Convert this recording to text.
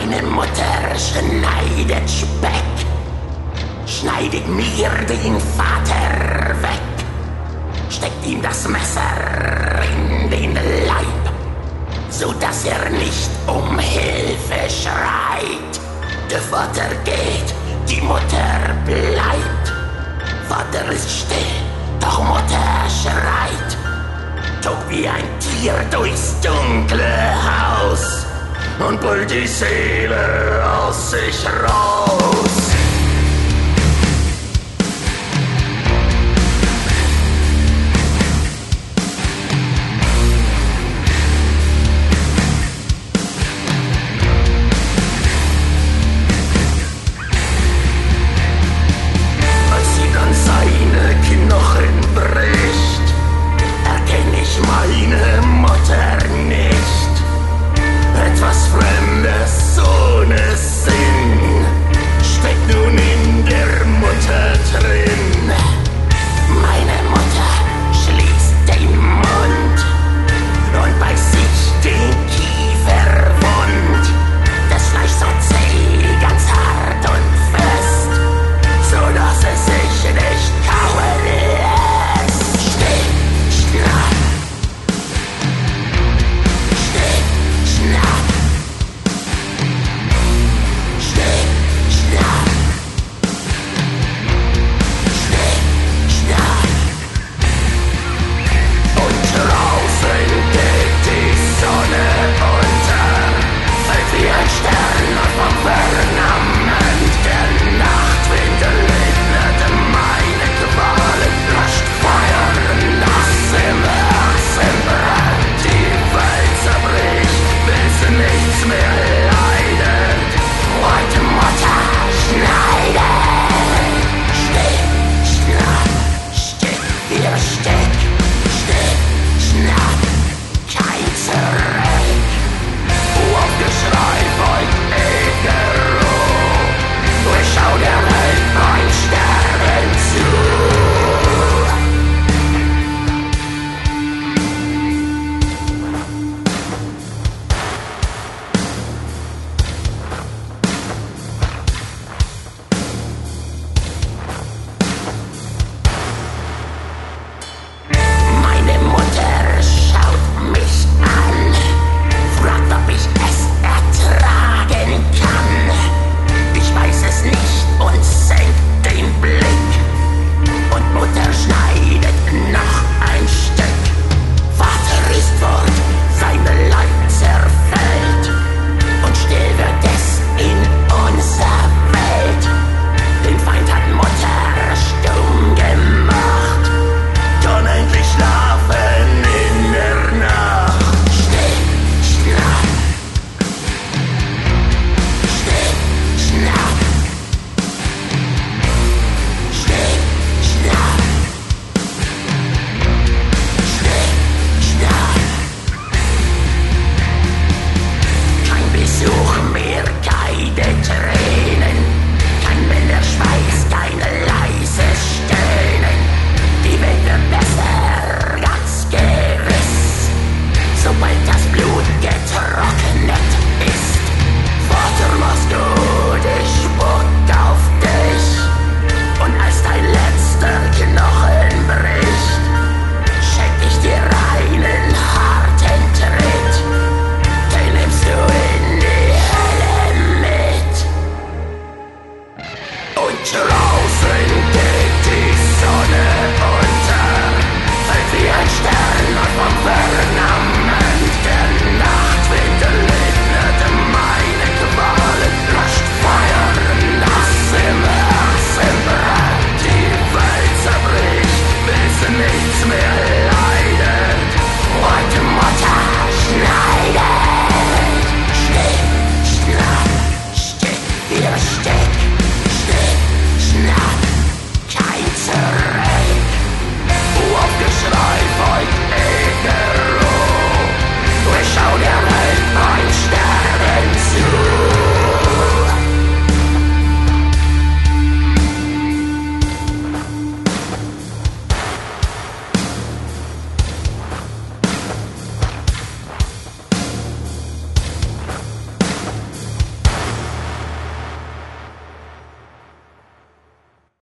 Meine Mutter schneidet Speck, schneidet mir den Vater weg, steckt ihm das Messer in den Leib, so dass er nicht um Hilfe schreit. Der Vater geht, die Mutter bleibt. Vater ist still, doch Mutter schreit, tobt wie ein Tier durchs dunkle Haus und brüllt die Seele aus sich raus. Als sie dann seine Knochen bricht, erkenn ich meine Mutter nicht. Etwas Fremdes ohne Sinn steckt nun in der Mutter drin. Meine Mutter schließt den Mund und beißt sich den Kiefer wund. Das Fleisch so zäh, ganz hart und fest, so dass es sich nicht kauen lässt. Still, schnapp. Still, schnapp. Still, schnapp. Still, schnapp. Und draußen geht die Sonne unter, fällt wie ein Stern und vom Berg